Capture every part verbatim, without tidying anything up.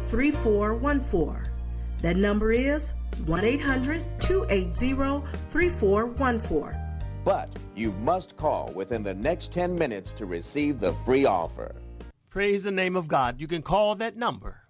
three four one four. That number is one eight hundred, two eight zero, three four one four. But you must call within the next ten minutes to receive the free offer. Praise the name of God. You can call that number,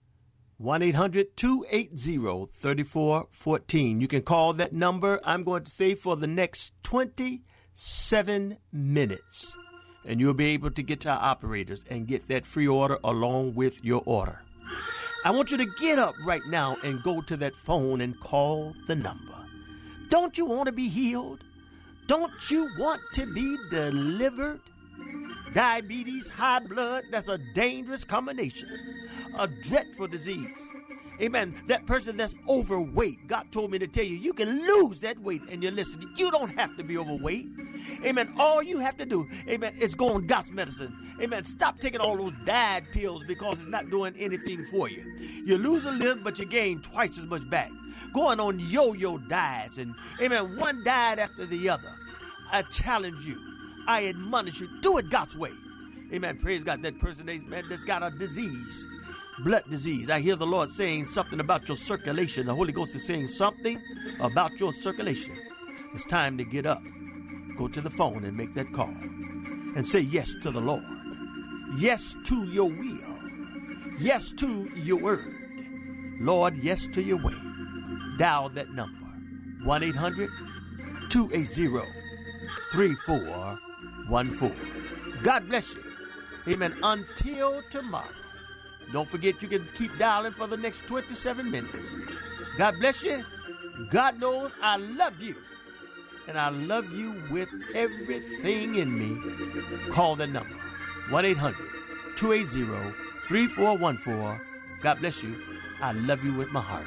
one eight hundred, two eight zero, three four one four. You can call that number, I'm going to say, for the next twenty-seven minutes. And you'll be able to get to our operators and get that free order along with your order. I want you to get up right now and go to that phone and call the number. Don't you want to be healed? Don't you want to be delivered? Diabetes, high blood, that's a dangerous combination. A dreadful disease. Amen. That person that's overweight, God told me to tell you, you can lose that weight and you're listening. You don't have to be overweight. Amen. All you have to do, amen, is go on God's medicine. Amen. Stop taking all those diet pills because it's not doing anything for you. You lose a little, but you gain twice as much back. Going on yo-yo diets and, amen, one diet after the other. I challenge you. I admonish you. Do it God's way. Amen. Praise God. That person man, that's got a disease. Blood disease. I hear the Lord saying something about your circulation. The Holy Ghost is saying something about your circulation. It's time to get up. Go to the phone and make that call. And say yes to the Lord. Yes to your will. Yes to your word. Lord, yes to your way. Dial that number. one eight hundred, two eight zero, three four one four. God bless you. Amen. Until tomorrow. Don't forget you can keep dialing for the next twenty-seven minutes. God bless you. God knows I love you. And I love you with everything in me. Call the number. one eight hundred, two eight zero, three four one four. God bless you. I love you with my heart.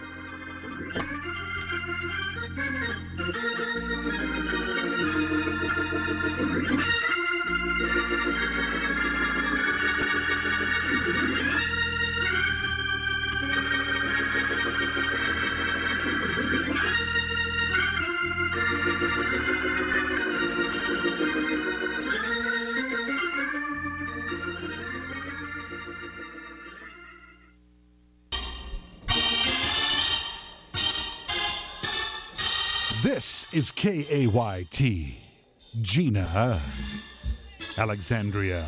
This is K A Y T, Gina, Alexandria.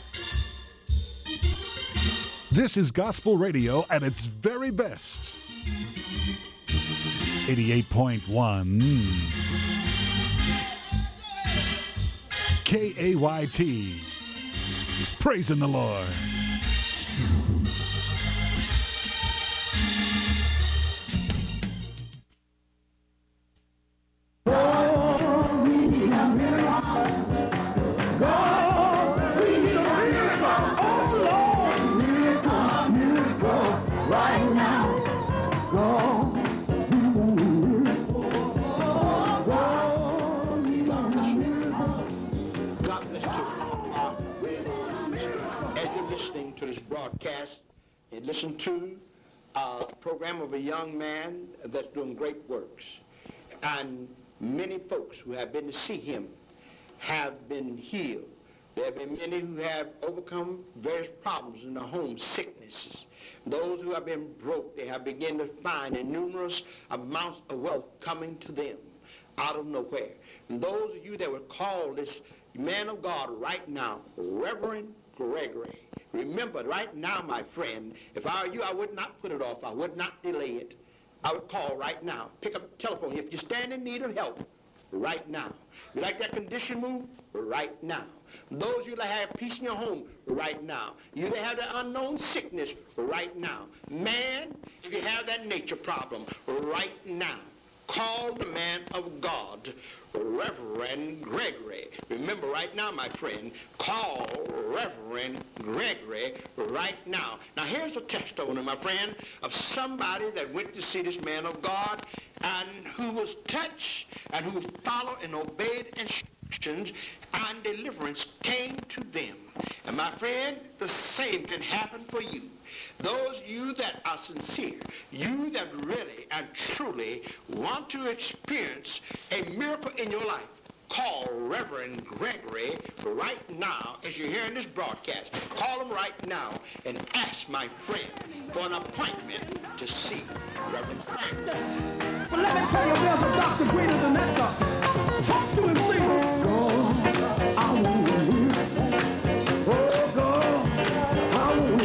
This is gospel radio at its very best. eighty-eight point one K A Y T, praising the Lord. And listen to a program of a young man that's doing great works. And many folks who have been to see him have been healed. There have been many who have overcome various problems in their home, sicknesses. Those who have been broke, they have begun to find numerous amounts of wealth coming to them out of nowhere. And those of you that would call this man of God right now, Reverend Gregory, remember, right now, my friend, if I were you, I would not put it off. I would not delay it. I would call right now. Pick up the telephone. If you stand in need of help, right now. You like that condition moved? Right now. Those of you that have peace in your home, right now. You that have that unknown sickness, right now. Man, if you have that nature problem, right now. Call the man of God, Reverend Gregory. Remember right now, my friend, call Reverend Gregory right now. Now here's a testimony, my friend, of somebody that went to see this man of God and who was touched and who followed and obeyed instructions, and deliverance came to them. And my friend, the same can happen for you. Those of you that are sincere, you that really and truly want to experience a miracle in your life, call Reverend Gregory right now as you're hearing this broadcast. Call him right now and ask my friend for an appointment to see Reverend Gregory. But let me tell you, there's a doctor greater than that doctor. Talk to him, say, God, I want you. Oh, God, I want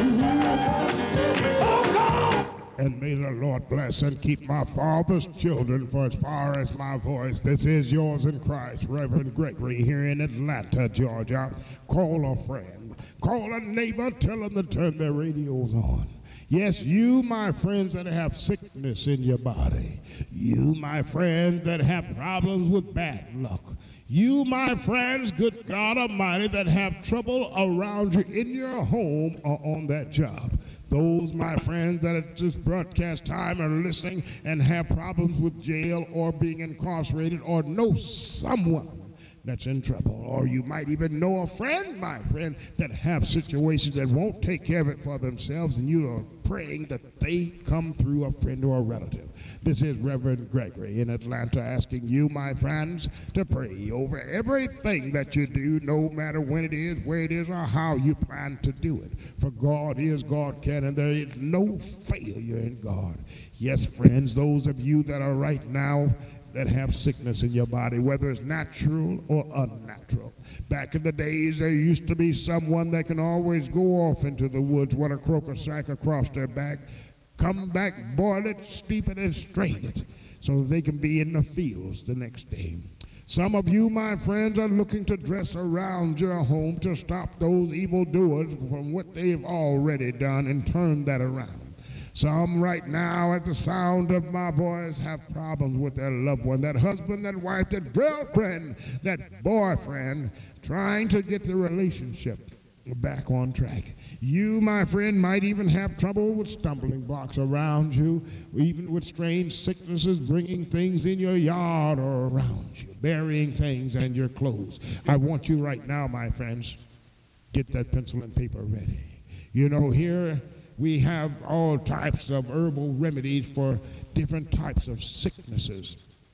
you. Oh, God. And may the Lord bless and keep my father's children for as far as my voice. This is yours in Christ, Reverend Gregory, here in Atlanta, Georgia. Call a friend. Call a neighbor. Tell them to turn their radios on. Yes, you, my friends, that have sickness in your body. You, my friends, that have problems with bad luck. You, my friends, good God Almighty, that have trouble around you in your home or on that job. Those, my friends, that at this broadcast time are listening and have problems with jail or being incarcerated or know someone that's in trouble. Or you might even know a friend, my friend, that have situations that won't take care of it for themselves, and you are praying that they come through a friend or a relative. This is Reverend Gregory in Atlanta asking you, my friends, to pray over everything that you do, no matter when it is, where it is, or how you plan to do it. For God is, God can, and there is no failure in God. Yes, friends, those of you that are right now that have sickness in your body, whether it's natural or unnatural. Back in the days, there used to be someone that can always go off into the woods with a crocus sack across their back, come back, boil it, steep it, and strain it so they can be in the fields the next day. Some of you, my friends, are looking to dress around your home to stop those evildoers from what they've already done and turn that around. Some right now at the sound of my voice have problems with their loved one, that husband, that wife, that girlfriend, that boyfriend, trying to get the relationship back on track. You, my friend, might even have trouble with stumbling blocks around you, even with strange sicknesses bringing things in your yard or around you, burying things and your clothes. I want you right now, my friends, get that pencil and paper ready. You know, here we have all types of herbal remedies for different types of sicknesses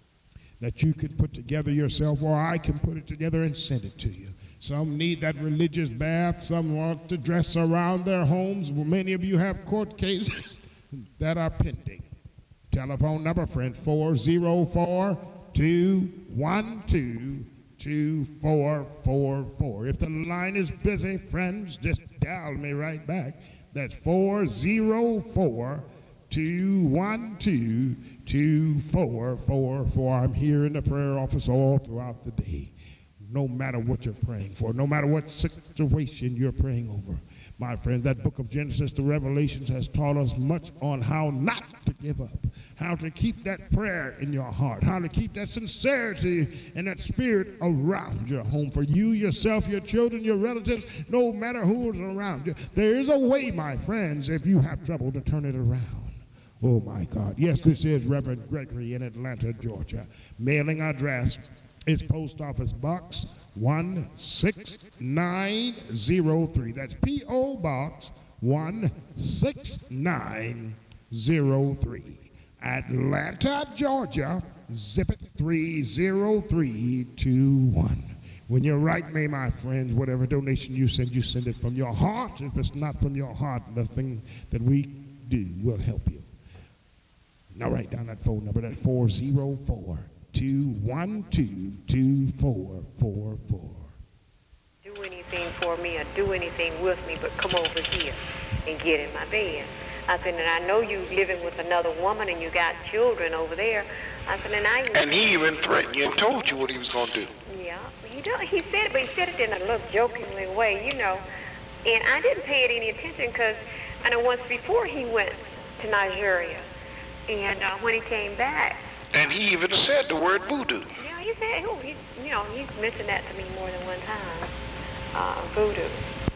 that you can put together yourself, or I can put it together and send it to you. Some need that religious bath. Some want to dress around their homes. Many of you have court cases that are pending. Telephone number, friend, four oh four, two one two, two four four four. If the line is busy, friends, just dial me right back. That's four oh four, two one two, two four four four. I'm here in the prayer office all throughout the day. No matter what you're praying for, no matter what situation you're praying over. My friends, that book of Genesis to Revelations has taught us much on how not to give up, how to keep that prayer in your heart, how to keep that sincerity and that spirit around your home for you, yourself, your children, your relatives, no matter who is around you. There is a way, my friends, if you have trouble, to turn it around. Oh, my God. Yes, this is Reverend Gregory in Atlanta, Georgia. Mailing address is Post Office Box one six nine zero three. That's P O Box one six nine zero three. Atlanta, Georgia, zip it three zero three two one. When you write me, my friends, whatever donation you send, you send it from your heart. If it's not from your heart, nothing that we do will help you. Now write down that phone number, that's four oh four, two one two, two four four four. Do anything for me or do anything with me, but come over here and get in my bed. I said, and I know you living with another woman and you got children over there. I said, and I... And he even threatened you and told you what he was going to do. Yeah, he do, he said it, but he said it in a little jokingly way, you know. And I didn't pay it any attention because I know once before he went to Nigeria. And uh, when he came back... And he even said the word voodoo. Yeah, he said, oh, he, you know, he's mentioned that to me more than one time, uh, voodoo.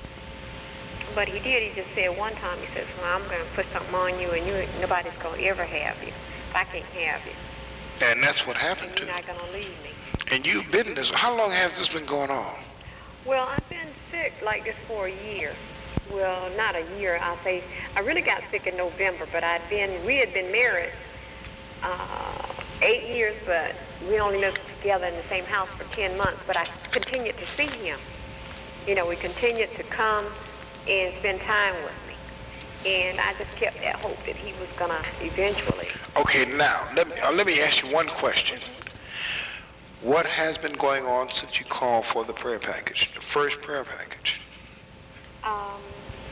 But he did, he just said one time, he says, well, I'm going to put something on you and you, nobody's going to ever have you. I can't have you. And that's what happened and to you. You're not going to leave me. And you've been this, how long has this been going on? Well, I've been sick like this for a year. Well, not a year, I'll say. I really got sick in November, but I'd been, we had been married uh, eight years, but we only lived together in the same house for ten months, but I continued to see him. You know, we continued to come and spend time with me. And I just kept that hope that he was going to eventually. Okay, now, let me, uh, let me ask you one question. What has been going on since you called for the prayer package, the first prayer package? Um,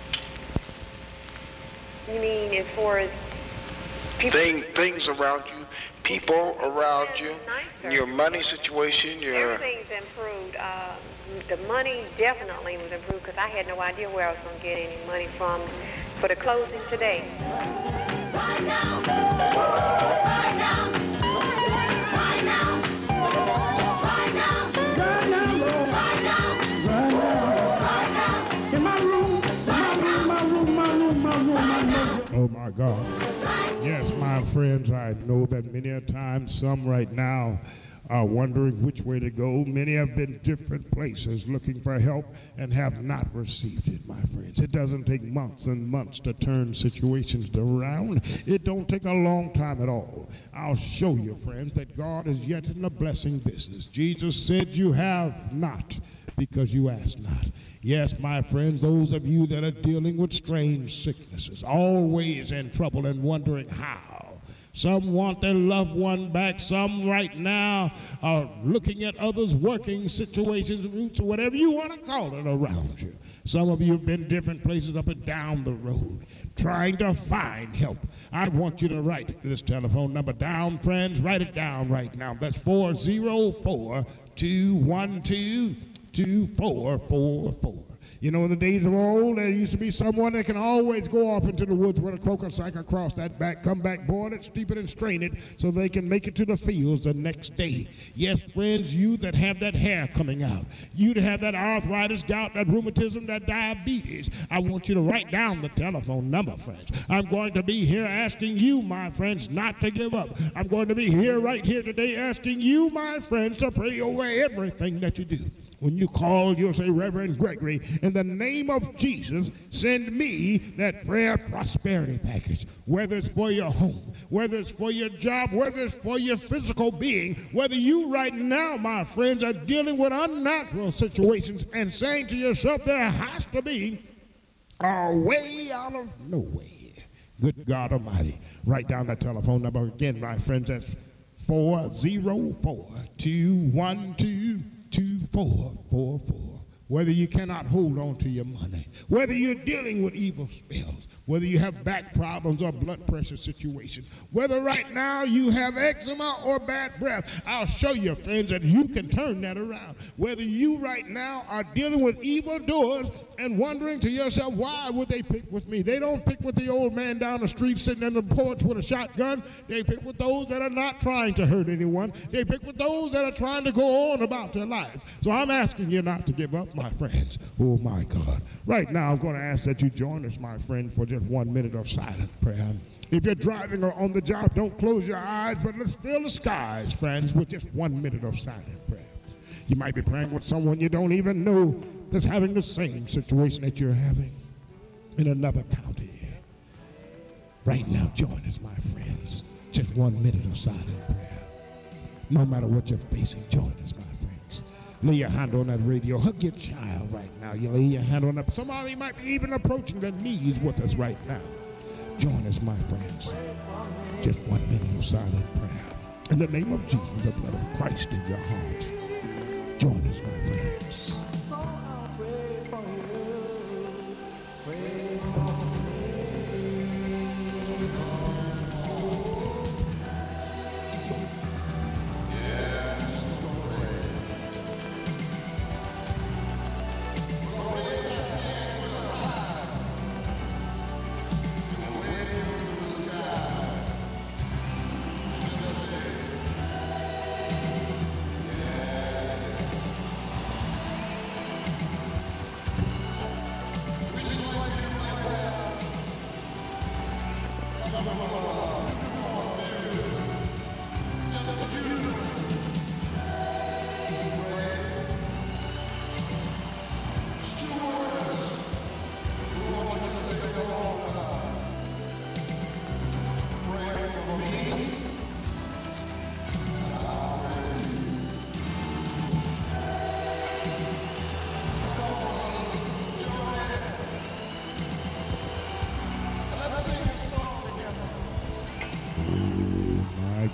you mean as far as people? Thing, things around you, people around you, Nicer. Your money situation, your... Everything's improved. Uh, the money definitely was improved because I had no idea where I was going to get any money from for the closing today. Right now, right now, right now, right now, right now, Lord. Right now, right now, right now. In my room, my room, my room, my room, my room, my room. Oh my God. Yes, my friends, I know that many a time some right now are wondering which way to go. Many have been different places looking for help and have not received it, my friends. It doesn't take months and months to turn situations around. It don't take a long time at all. I'll show you, friends, that God is yet in the blessing business. Jesus said you have not because you ask not. Yes, my friends, those of you that are dealing with strange sicknesses, always in trouble and wondering how. Some want their loved one back. Some right now are looking at others' working situations, roots, or whatever you want to call it around you. Some of you have been different places up and down the road trying to find help. I want you to write this telephone number down, friends. Write it down right now. That's four oh four, two one two, two four four four. You know, in the days of old, there used to be someone that can always go off into the woods with a croaker sack across that back, come back, boil it, steep it, and strain it so they can make it to the fields the next day. Yes, friends, you that have that hair coming out, you that have that arthritis, gout, that rheumatism, that diabetes, I want you to write down the telephone number, friends. I'm going to be here asking you, my friends, not to give up. I'm going to be here right here today asking you, my friends, to pray over everything that you do. When you call, you'll say, Reverend Gregory, in the name of Jesus, send me that prayer prosperity package. Whether it's for your home, whether it's for your job, whether it's for your physical being, whether you right now, my friends, are dealing with unnatural situations and saying to yourself, there has to be a way out of no way. Good God Almighty. Write down that telephone number again, my friends. That's four oh four, two one two, two four four four. Whether you cannot hold on to your money, whether you're dealing with evil spells, whether you have back problems or blood pressure situations, whether right now you have eczema or bad breath, I'll show you, friends, that you can turn that around. Whether you right now are dealing with evil doers and wondering to yourself, why would they pick with me? They don't pick with the old man down the street sitting in the porch with a shotgun. They pick with those that are not trying to hurt anyone. They pick with those that are trying to go on about their lives. So I'm asking you not to give up, my friends. Oh, my God. Right now, I'm going to ask that you join us, my friend, for just one minute of silent prayer. If you're driving or on the job, don't close your eyes, but let's fill the skies, friends, with just one minute of silent prayer. You might be praying with someone you don't even know that's having the same situation that you're having in another county. Right now, join us, my friends. Just one minute of silent prayer. No matter what you're facing, join us, my friends. Lay your hand on that radio. Hug your child right now. You lay your hand on that. Somebody might be even approaching their knees with us right now. Join us, my friends. Just one minute of silent prayer. In the name of Jesus, the blood of Christ in your heart. Join us, my friends.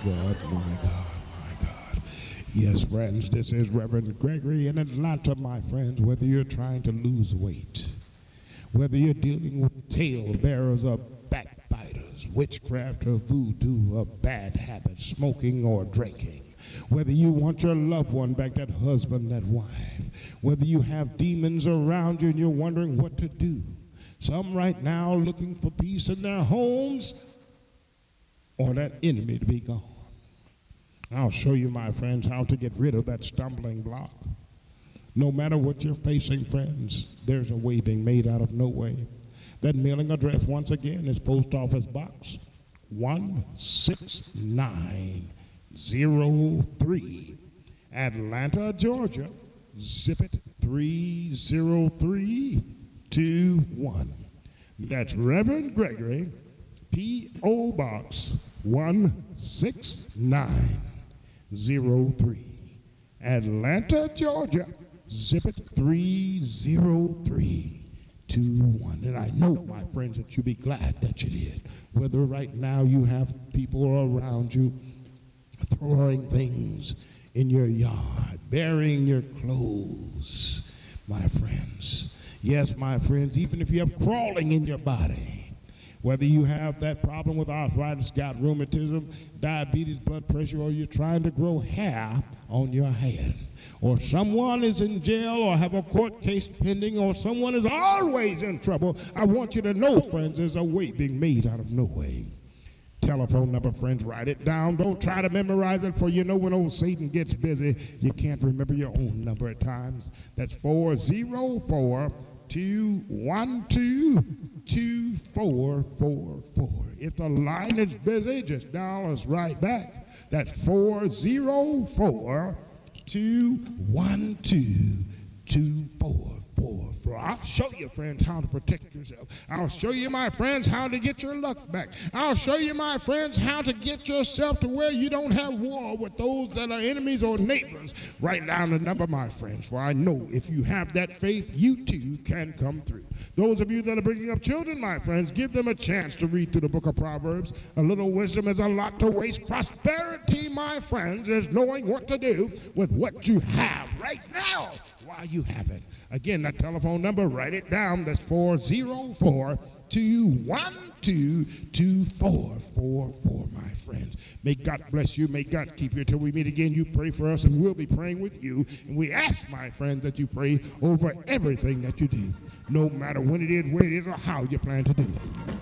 God, my God, my God. Yes, friends, this is Reverend Gregory in Atlanta, my friends. Whether you're trying to lose weight, whether you're dealing with tale bearers or backbiters, witchcraft or voodoo or bad habits, smoking or drinking, whether you want your loved one back, that husband, that wife, whether you have demons around you and you're wondering what to do, some right now looking for peace in their homes or that enemy to be gone. I'll show you, my friends, how to get rid of that stumbling block. No matter what you're facing, friends, there's a way being made out of no way. That mailing address, once again, is Post Office Box one six nine zero three, Atlanta, Georgia, zip it three zero three two one. That's Reverend Gregory, P O Box one six nine zero three, Atlanta, Georgia, zip it three zero three two one. And I know, my friends, that you'll be glad that you did. Whether right now you have people around you throwing things in your yard, burying your clothes, my friends. Yes, my friends, even if you have crawling in your body, whether you have that problem with arthritis, got rheumatism, diabetes, blood pressure, or you're trying to grow hair on your head, or someone is in jail or have a court case pending, or someone is always in trouble, I want you to know, friends, there's a way being made out of no way. Telephone number, friends, write it down. Don't try to memorize it, for you know when old Satan gets busy, you can't remember your own number at times. That's four zero four, two one two, two four four four. If the line is busy, just dial us right back. That's four zero four, two one two, two four four four. I'll show you, friends, how to protect yourself. I'll show you, my friends, how to get your luck back. I'll show you, my friends, how to get yourself to where you don't have war with those that are enemies or neighbors. Write down the number, my friends, for I know if you have that faith, you too can come through. Those of you that are bringing up children, my friends, give them a chance to read through the book of Proverbs. A little wisdom is a lot to waste. Prosperity, my friends, is knowing what to do with what you have right now while you have it. Again, that telephone number, write it down. That's four zero four, two one two, two four four four, my friends. May God bless you. May God keep you. Till we meet again, you pray for us, and we'll be praying with you. And we ask, my friends, that you pray over everything that you do, no matter when it is, where it is, or how you plan to do it.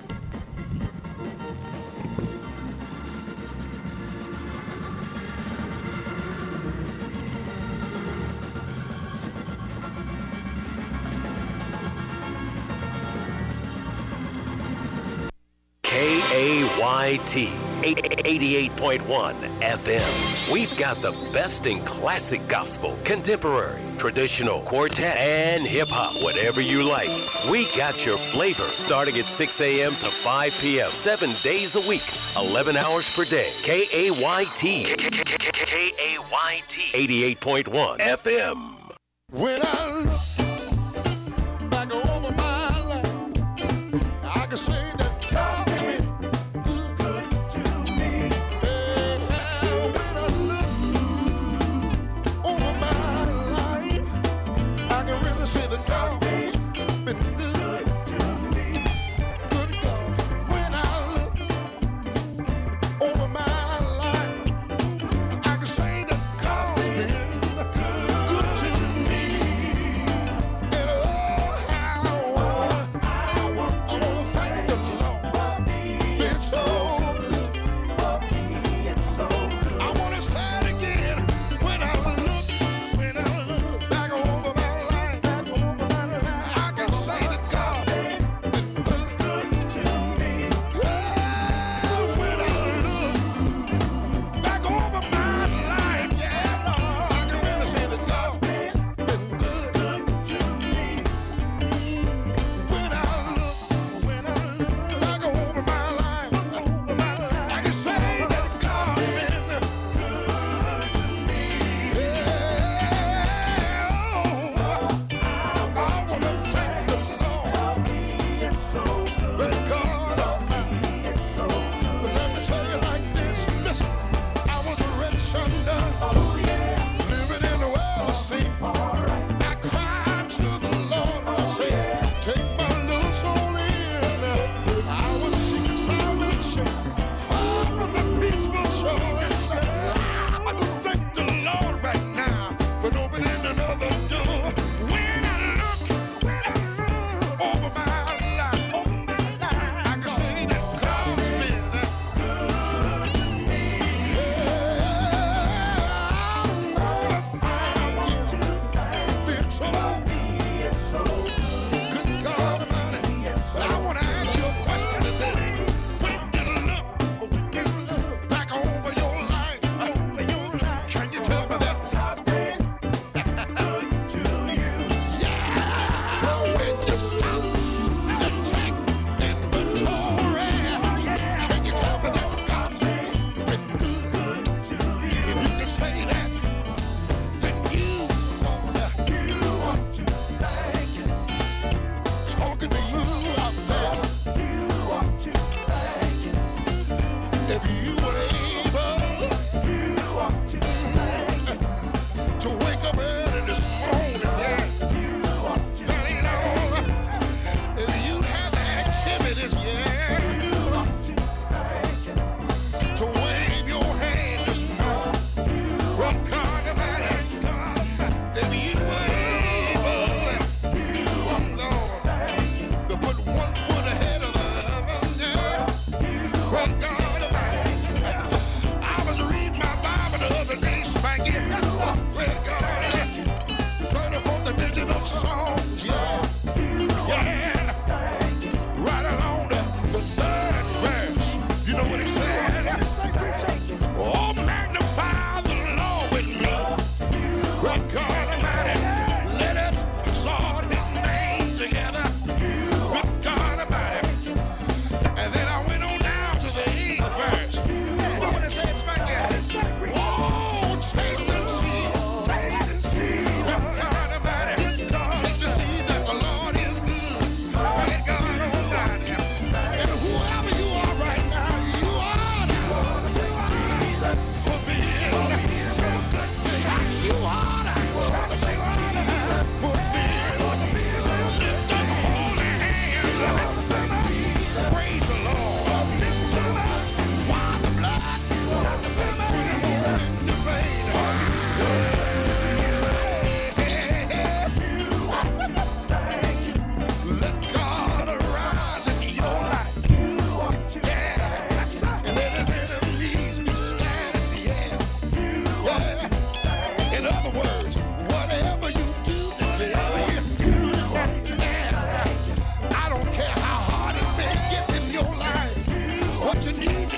K A Y T, eighty-eight point one F M. We've got the best in classic gospel, contemporary, traditional, quartet, and hip-hop. Whatever you like, we got your flavor starting at six a.m. to five p.m. Seven days a week, eleven hours per day. K A Y T, K A Y T, eighty-eight point one F M. When I look back over my life, I can say that God has been good, good to me. And when I look over my life, I can really say that God has been good to me. Good God. When I look over my life, I can say that God's been good to me.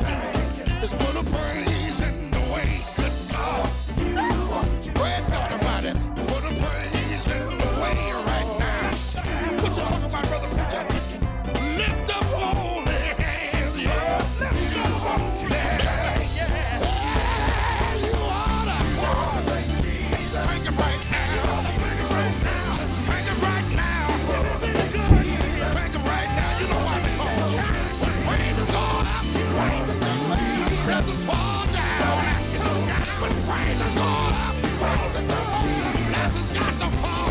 Let's put a praise in the way. Good God. Great God Almighty. Put a praise in the way right now. What you talking about, brother preacher? Lift up holy hands, yeah. Lift up holy hands, yeah. Yeah, you ought to thank him right now. Just thank him right now. Thank him right now. You know why? Because when praise is going up, blessings fall down. When praise is going up, blessings got to fall.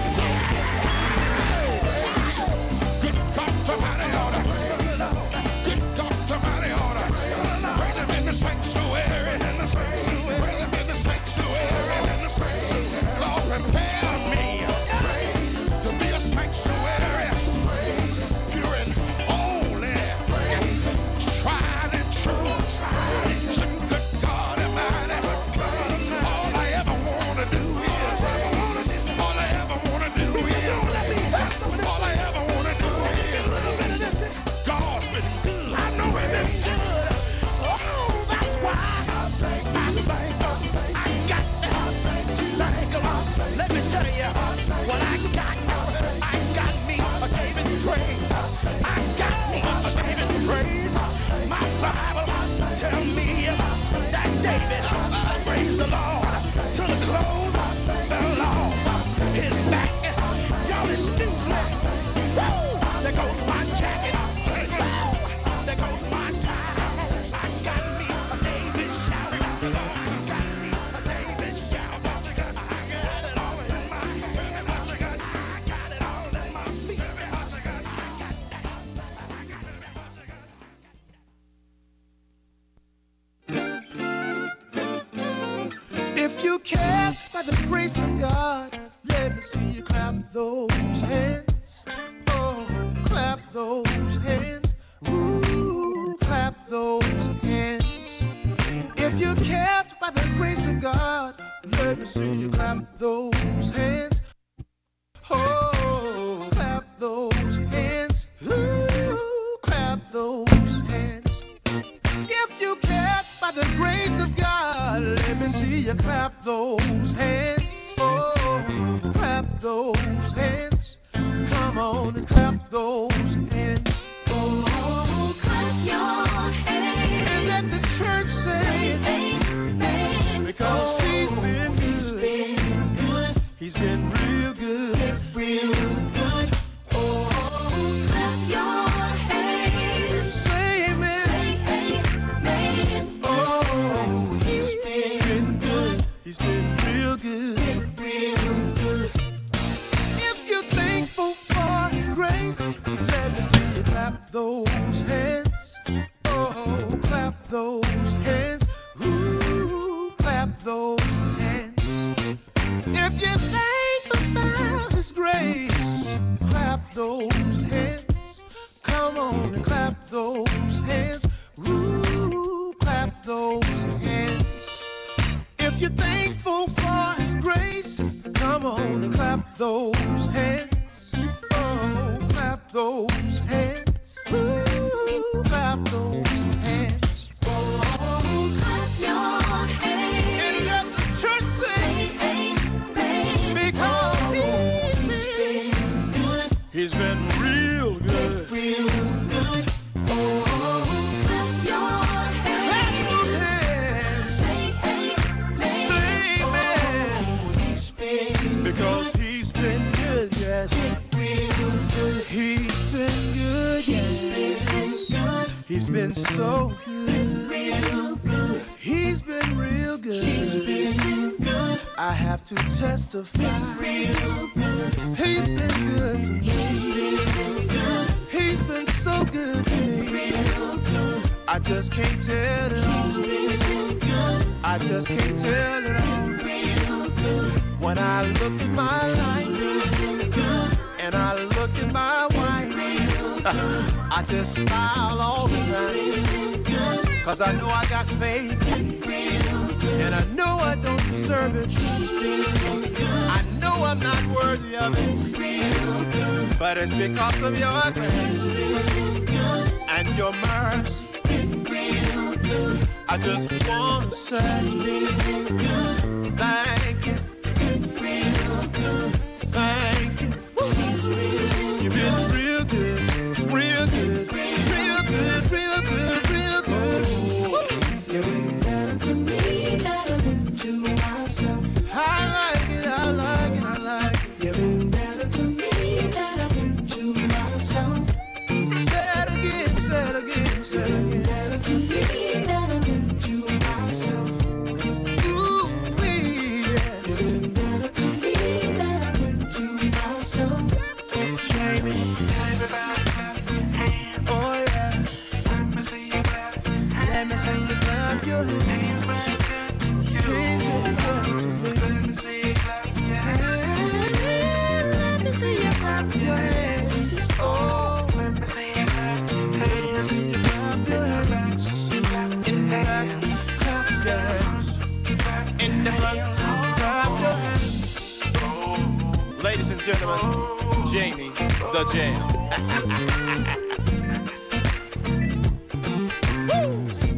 Good God, somebody oughta. Good God, somebody oughta. Praise him in the sanctuary. Praise him in the sanctuary. Lord, prepare me to be a sanctuary, pure and holy, tried and true. Good God Almighty. All I ever wanna do is, all I ever wanna do is, all I ever wanna do is, God's been good. I know He's been good. Oh, that's why I think I got to thank Him. Let me tell you what I got. I got me a David praise. I got me a David praise. My Bible tell me that David praised the Lord till the clothes fell off his back. Y'all excuse me. Woo! There goes my jacket. Woo! There goes my tie. I got me a David shout. I got me a David shout. I got it all in my hand. I got it all in my feet. I got If you care by the grace of God, let me see you clap those hands. Oh, clap those hands. Ooh, clap those hands. If you care by the grace of God, let me see you clap those hands. Oh, clap those hands. Ooh, clap those hands. If you care by the grace of God, let me see you clap those hands. Oh, clap those hands. Come on and clap those hands. Oh, clap your hands. And let the church say, amen. Because he's been good. He's been good. He's been real good. Real good. Oh, clap your hands. Say amen. Say amen. Oh, he's been good. He's been real good. Been real good. If you're thankful for his grace, let me see you clap those hands. Oh, clap those hands. Ooh, clap those hands. If you're thankful for his grace, clap those hands. Come on and clap those hands. Ooh, clap those hands. If you're thankful for his grace, come on and clap those hands. Oh, clap those hands. Ooh, clap those hands. Oh, clap your hands. And let the church say, amen. Because he's been good. He's been real good. Real good. Oh, clap your hands. Clap those hands. Say amen. Say amen. He's been because he's been good, yes. Real good. He's been good, yes. He's been good. He's been so good. Real good. He's been real good. He's been good. I have to testify. Real good. He's been good to me. He's been good. He's been so good to me. Real good. I just can't tell it all. He's been good. I just can't tell it all. Real good. When I look at my life and I look at my wife, I just smile all the time. Cause I know I got faith and I know I don't deserve it. I know I'm not worthy of it, but it's because of your grace and your mercy just wanna say it's been good. Thank you. Been real good. Thank you. He's real. You've been real good, real good, real good, real good, real good. You've been better to me than I've been to myself. I like it, I like it, I like it. You've been better to me than I've been to myself. Say it again, say it again, say it again. Better to me than I've been to myself. Ooh, me, yeah. You've been better to me than I've been to myself. Jamie, everybody clap your hands. Oh yeah. Let me see you clap your hands. Let me see you clap your hands. He's been good to you. He's been good to me. Let me see you clap your hands. Let me see you clap your hands. Oh, let me see you clap your hands. See you clap your hands. In the back, clap your hands. In the front, clap your hands. Ladies and gentlemen, Jamie the Jam. Woo!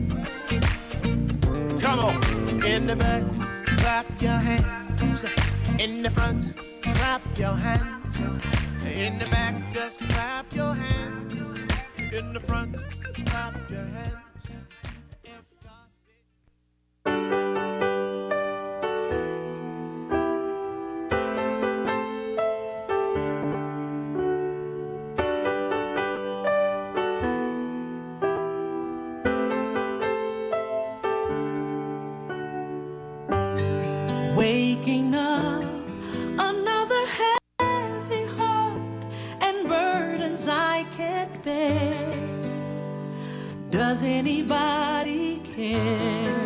Come on. In the back, clap your hands. In the front, clap your hands. In the back, just clap your hands. In the front, clap your hands. If God waking up, another heavy heart and burdens I can't bear. Does anybody care?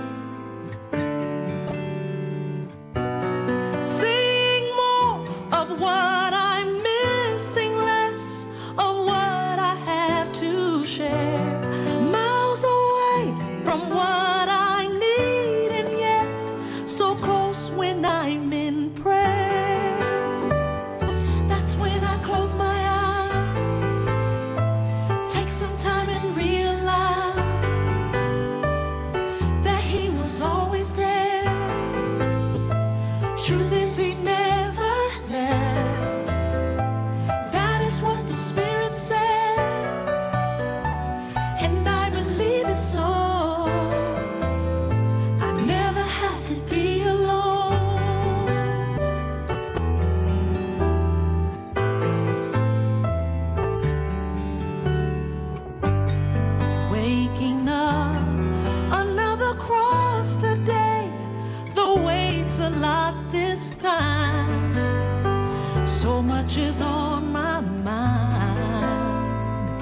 Seeing more of what I'm missing, less of what I have to share. Miles away from what I need, and yet so close when I'm in prayer. That's when I close my eyes, take some time and realize that He was always there. Truth is, He never left. That is what the Spirit says, and I believe it so. I never have to be alone. Waking up, another cross today. The weight's a lot this time. So much is on my mind.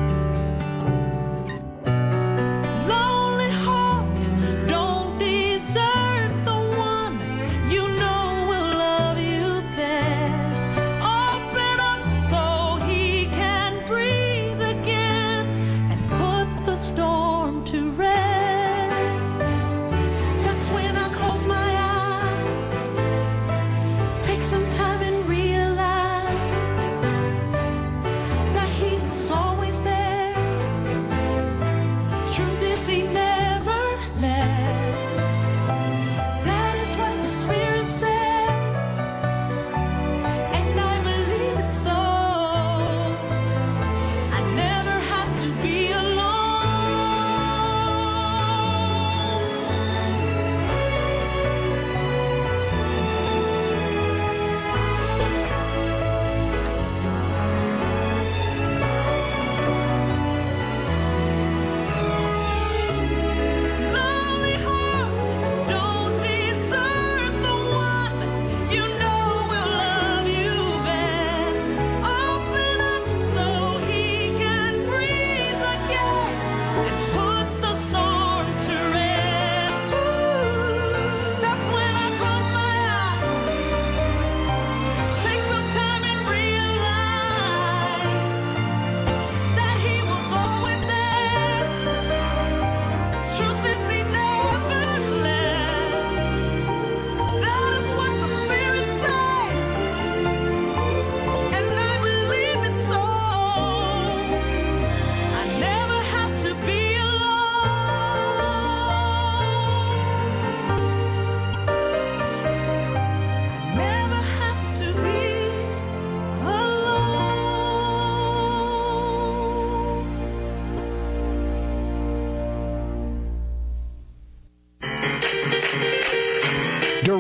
Lonely heart, don't desert the one you know will love you best. Open up so He can breathe again and put the storm to rest. That's when I close my eyes, take some time and realize that He was always there. Truth is, He never left. That is what the Spirit says, and I believe it so. I never have to be alone.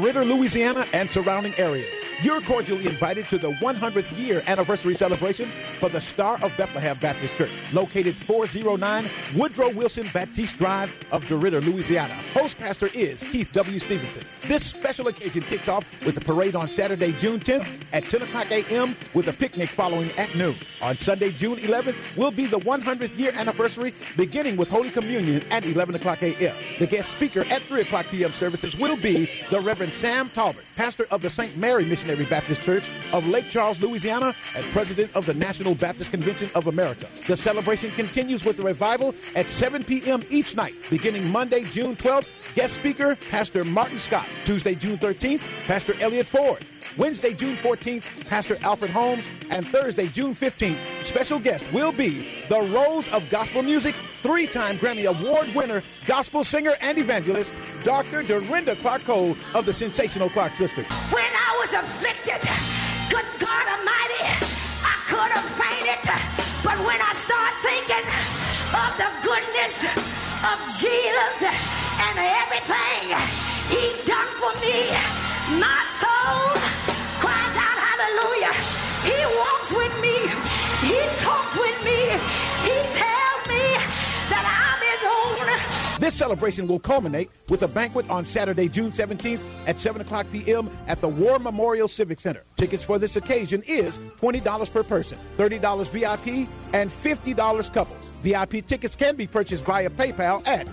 DeRidder, Louisiana, and surrounding areas. You're cordially invited to the one hundredth year anniversary celebration for the Star of Bethlehem Baptist Church, located four oh nine Woodrow Wilson Baptiste Drive of DeRidder, Louisiana. Host pastor is Keith W. Stevenson. This special occasion kicks off with a parade on Saturday, June tenth at ten o'clock a.m. with a picnic following at noon. On Sunday, June eleventh, will be the one hundredth year anniversary, beginning with Holy Communion at eleven o'clock a.m. The guest speaker at three o'clock p.m. services will be the Reverend Sam Talbot, pastor of the Saint Mary Missionary Baptist Church of Lake Charles, Louisiana, and president of the National Baptist Convention of America. The celebration continues with a revival at seven p.m. each night, beginning Monday, June twelfth. Guest speaker, Pastor Martin Scott. Tuesday, June thirteenth, Pastor Elliot Ford. Wednesday, June fourteenth, Pastor Alfred Holmes. And Thursday, June fifteenth, special guest will be the Rose of Gospel Music, three-time Grammy Award winner, gospel singer and evangelist, Doctor Dorinda Clark Cole of the Sensational Clark Sisters. When I was afflicted, good God Almighty, I could have fainted. But when I start thinking of the goodness of Jesus and everything He done for me, my soul cries out hallelujah. He walks with me. He talks with me. He tells me that I'm His own. This celebration will culminate with a banquet on Saturday, June seventeenth at seven o'clock p.m. at the War Memorial Civic Center. Tickets for this occasion is twenty dollars per person, thirty dollars V I P, and fifty dollars couples. V I P tickets can be purchased via PayPal at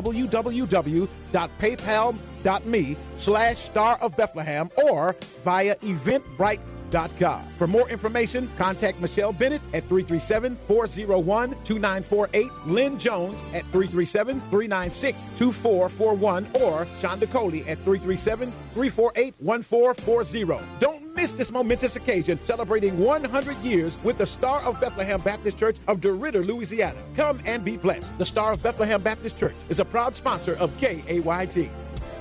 www.paypal.me slash Star of Bethlehem or via Eventbrite dot com. For more information, contact Michelle Bennett at three three seven, four oh one, two nine four eight, Lynn Jones at three three seven, three nine six, two four four one, or Shonda Coley at three three seven, three four eight, one four four zero. Don't miss this momentous occasion celebrating one hundred years with the Star of Bethlehem Baptist Church of DeRidder, Louisiana. Come and be blessed. The Star of Bethlehem Baptist Church is a proud sponsor of K A Y T.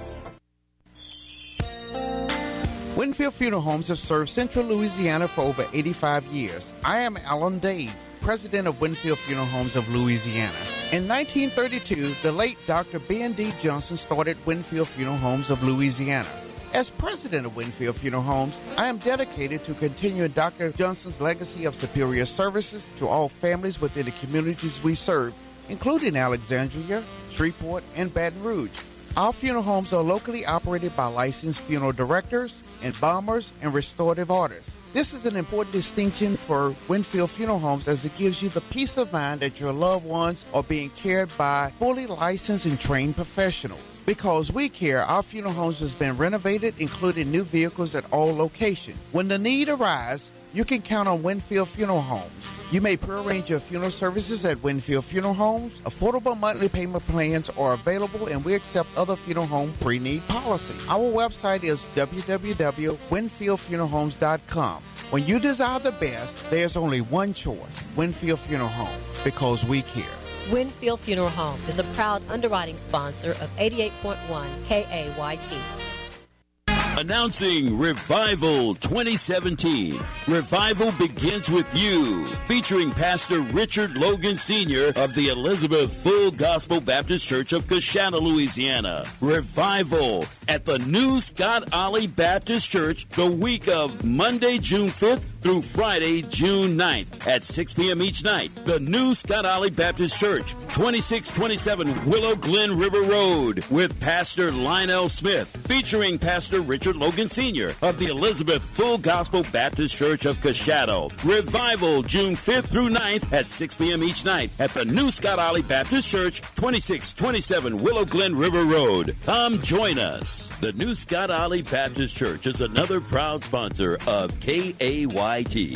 Winfield Funeral Homes has served Central Louisiana for over eighty-five years. I am Alan Dave, president of Winfield Funeral Homes of Louisiana. In nineteen thirty-two, the late Doctor Ben D. Johnson started Winfield Funeral Homes of Louisiana. As president of Winfield Funeral Homes, I am dedicated to continuing Doctor Johnson's legacy of superior services to all families within the communities we serve, including Alexandria, Shreveport, and Baton Rouge. Our funeral homes are locally operated by licensed funeral directors, embalmers, and restorative artists. This is an important distinction for Winfield Funeral Homes as it gives you the peace of mind that your loved ones are being cared by fully licensed and trained professionals. Because we care, our funeral homes has been renovated, including new vehicles at all locations. When the need arises, you can count on Winfield Funeral Homes. You may prearrange your funeral services at Winfield Funeral Homes. Affordable monthly payment plans are available, and we accept other funeral home pre-need policy. Our website is w w w dot winfield funeral homes dot com. When you desire the best, there's only one choice, Winfield Funeral Home, because we care. Winfield Funeral Home is a proud underwriting sponsor of eighty-eight point one K A Y T. Announcing Revival twenty seventeen. Revival begins with you, featuring Pastor Richard Logan Senior of the Elizabeth Full Gospel Baptist Church of Coshada, Louisiana. Revival at the New Scott Ollie Baptist Church the week of Monday, June fifth through Friday, June ninth at six p.m. each night. The New Scott Ollie Baptist Church, twenty-six twenty-seven Willow Glen River Road, with Pastor Lionel Smith, featuring Pastor Richard Logan Senior of the Elizabeth Full Gospel Baptist Church of Coshada. Revival June fifth through ninth at six p.m. each night at the New Scott Ollie Baptist Church, twenty-six twenty-seven Willow Glen River Road. Come join us. The New Scott Ollie Baptist Church is another proud sponsor of K A Y T.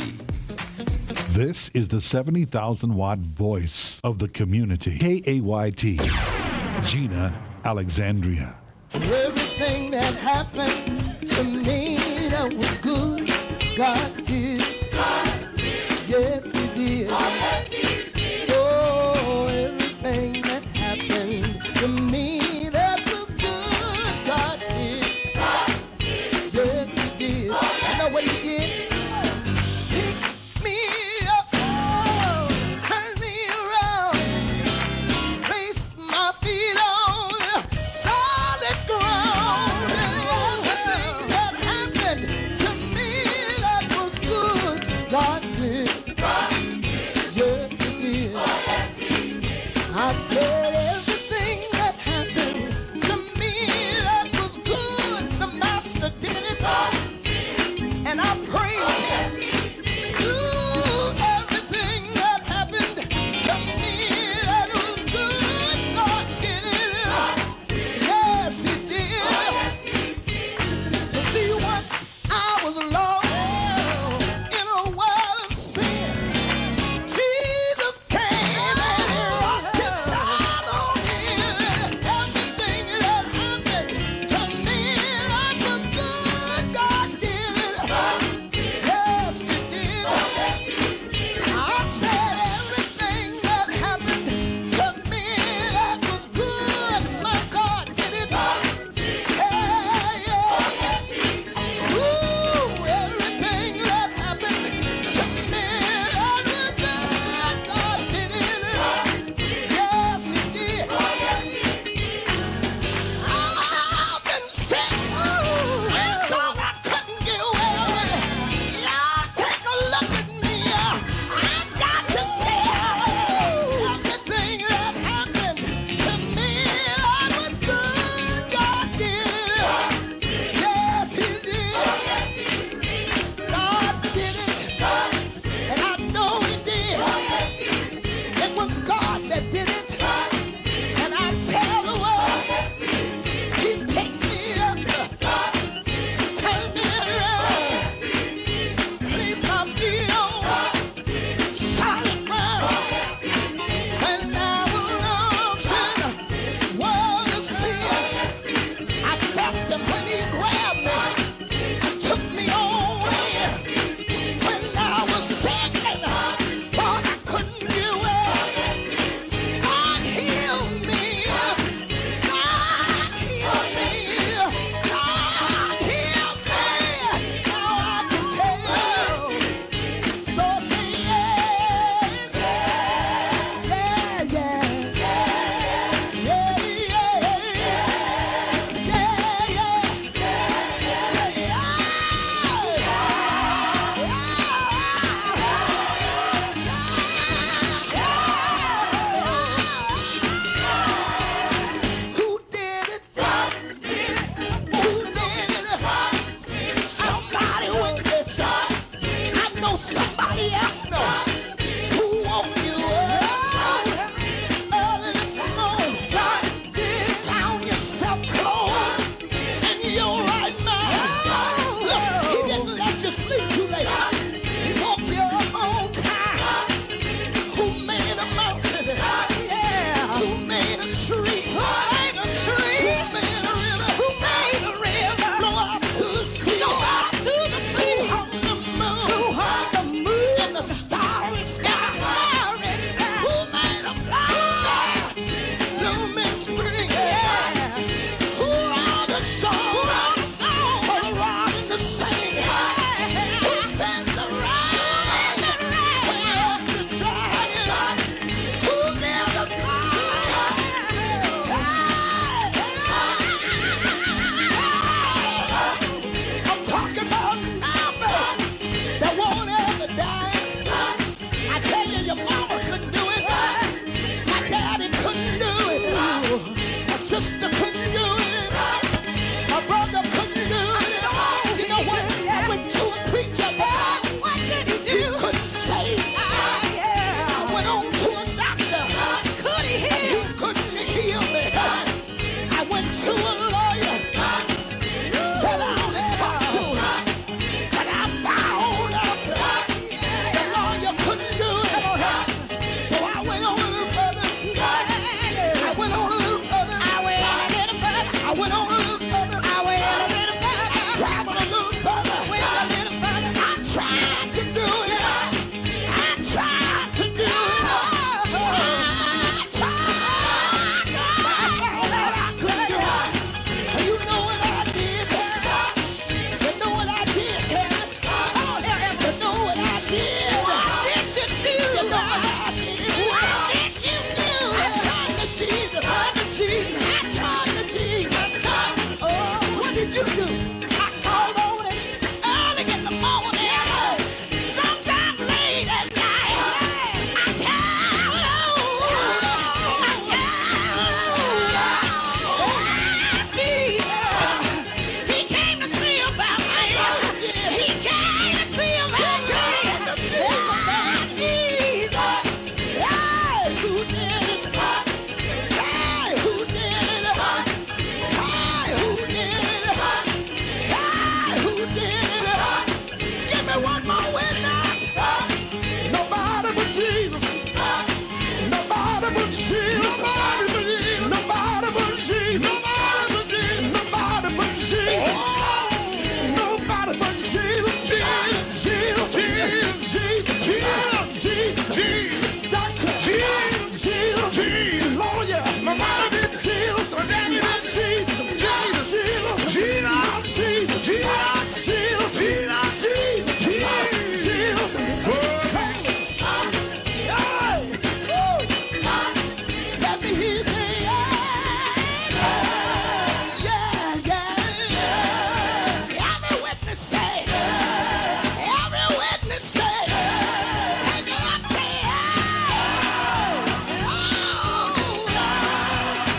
This is the seventy thousand watt voice of the community. K A Y T, Gina Alexandria. Everything that happened to me that was good, God did. God did. Yes, He did. Oh, yes, He